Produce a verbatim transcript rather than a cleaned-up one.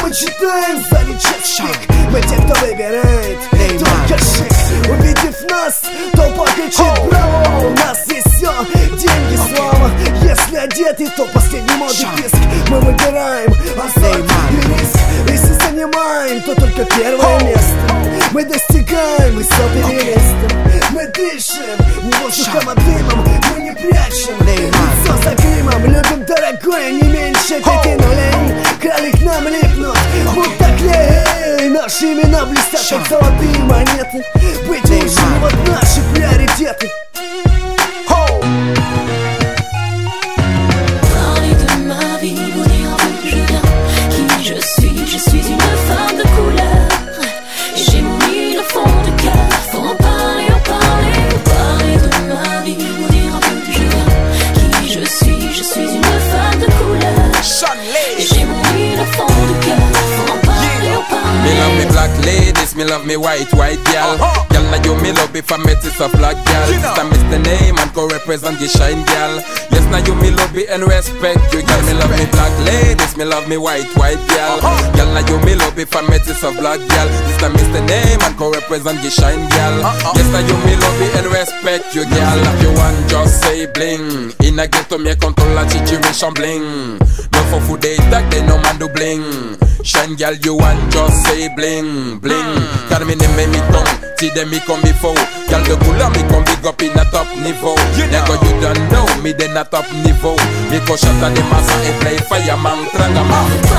Почитаем за личек. Мы те, кто выбирает только шик. Увидев нас, толпа кричит браво. У нас есть все, деньги, слава. Если одеты, то последний модный писк. Мы выбираем азарт и риск. Если занимаем, то только первое место. Мы достигаем высот Эвереста. Мы дышим не воздухом, а дымом. Мы не прячем лицо за гримом. Любим дорогое не меньше пяти нулей. Крали к нам липнут, будто клей. Наши имена блестят, как золотые монеты. Быть лучшим, вот наши приоритеты. Parler de ma vie, vous dire un peu je viens. Qui je suis, je suis une femme de couleur. J'ai mis le fond de cœur. Faut en parler, en parler. Parler de ma vie, vous dire un peu je viens. Qui je suis, je suis une femme de couleur. J'ai mis le fond de cœur. Faut en parler, en parler. Me love me black ladies, me love me white, white gal. Uh-huh. Gal na you me love if I met it a black gal. Sister miss the name and go represent the shine gal. Yes na you me love me and respect you gal. Me love me black ladies, me love me white, white gal. Uh-huh. Gal na you me love if I met it a black gal. Sister miss the name and go represent the shine gal. Uh-huh. Yes na you me love me and respect you gal. If you want just say bling. In a ghetto me control la situation bling. No for food they tag they no man do bling. Shine gal you want just say bling, bling. Car me name me tongue, see them me come before. Gal the couleur me come big up in a top niveau. Nigga you don't know me then a top niveau. Me go shot at the massa and play fireman, tranga man.